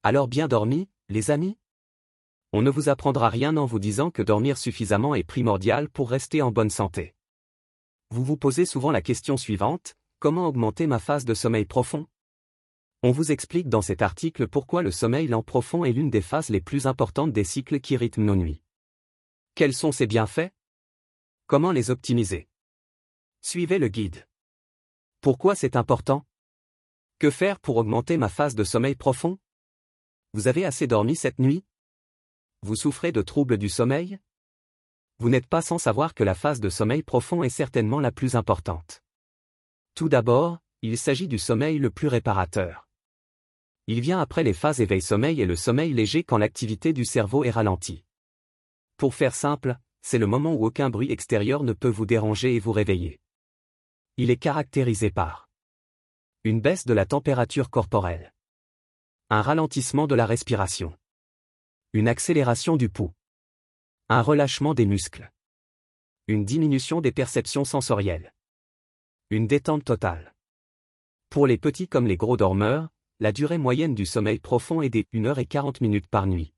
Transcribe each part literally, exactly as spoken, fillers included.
Alors bien dormi, les amis? On ne vous apprendra rien en vous disant que dormir suffisamment est primordial pour rester en bonne santé. Vous vous posez souvent la question suivante, comment augmenter ma phase de sommeil profond? On vous explique dans cet article pourquoi le sommeil lent profond est l'une des phases les plus importantes des cycles qui rythment nos nuits. Quels sont ses bienfaits? Comment les optimiser? Suivez le guide. Pourquoi c'est important? Que faire pour augmenter ma phase de sommeil profond? Vous avez assez dormi cette nuit? Vous souffrez de troubles du sommeil? Vous n'êtes pas sans savoir que la phase de sommeil profond est certainement la plus importante. Tout d'abord, il s'agit du sommeil le plus réparateur. Il vient après les phases éveil-sommeil et le sommeil léger quand l'activité du cerveau est ralentie. Pour faire simple, c'est le moment où aucun bruit extérieur ne peut vous déranger et vous réveiller. Il est caractérisé par une baisse de la température corporelle, un ralentissement de la respiration, une accélération du pouls, un relâchement des muscles, une diminution des perceptions sensorielles, une détente totale. Pour les petits comme les gros dormeurs, la durée moyenne du sommeil profond est de une heure quarante minutes par nuit.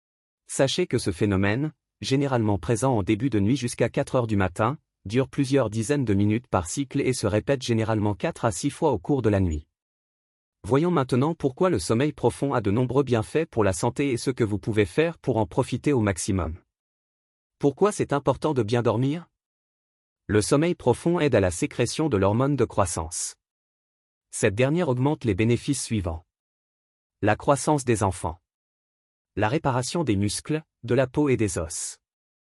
Sachez que ce phénomène, généralement présent en début de nuit jusqu'à quatre heures du matin, dure plusieurs dizaines de minutes par cycle et se répète généralement quatre à six fois au cours de la nuit. Voyons maintenant pourquoi le sommeil profond a de nombreux bienfaits pour la santé et ce que vous pouvez faire pour en profiter au maximum. Pourquoi c'est important de bien dormir? Le sommeil profond aide à la sécrétion de l'hormone de croissance. Cette dernière augmente les bénéfices suivants. La croissance des enfants. La réparation des muscles, de la peau et des os.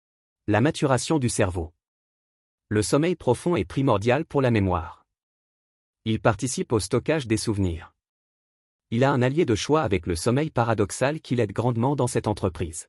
La maturation du cerveau. Le sommeil profond est primordial pour la mémoire. Il participe au stockage des souvenirs. Il a un allié de choix avec le sommeil paradoxal qui l'aide grandement dans cette entreprise.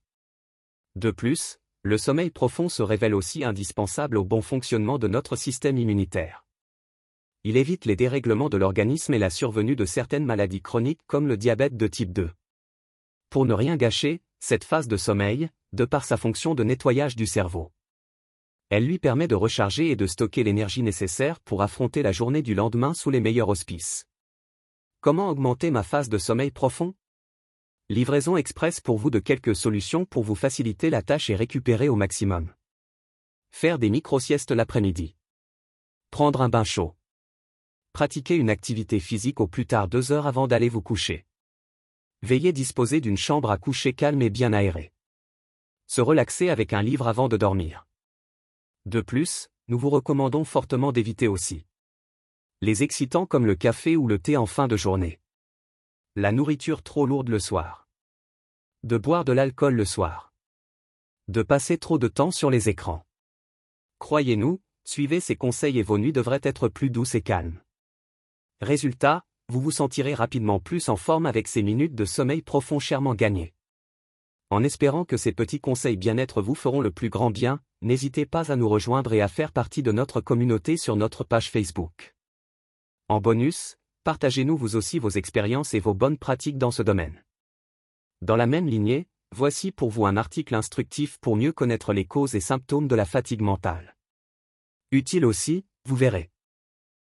De plus, le sommeil profond se révèle aussi indispensable au bon fonctionnement de notre système immunitaire. Il évite les dérèglements de l'organisme et la survenue de certaines maladies chroniques comme le diabète de type deux. Pour ne rien gâcher, cette phase de sommeil, de par sa fonction de nettoyage du cerveau, elle lui permet de recharger et de stocker l'énergie nécessaire pour affronter la journée du lendemain sous les meilleurs auspices. Comment augmenter ma phase de sommeil profond? Livraison express pour vous de quelques solutions pour vous faciliter la tâche et récupérer au maximum. Faire des micro-siestes l'après-midi. Prendre un bain chaud. Pratiquer une activité physique au plus tard deux heures avant d'aller vous coucher. Veillez disposer d'une chambre à coucher calme et bien aérée. Se relaxer avec un livre avant de dormir. De plus, nous vous recommandons fortement d'éviter aussi les excitants comme le café ou le thé en fin de journée. La nourriture trop lourde le soir. De boire de l'alcool le soir. De passer trop de temps sur les écrans. Croyez-nous, suivez ces conseils et vos nuits devraient être plus douces et calmes. Résultat, vous vous sentirez rapidement plus en forme avec ces minutes de sommeil profond chèrement gagnées. En espérant que ces petits conseils bien-être vous feront le plus grand bien, n'hésitez pas à nous rejoindre et à faire partie de notre communauté sur notre page Facebook. En bonus, partagez-nous vous aussi vos expériences et vos bonnes pratiques dans ce domaine. Dans la même lignée, voici pour vous un article instructif pour mieux connaître les causes et symptômes de la fatigue mentale. Utile aussi, vous verrez.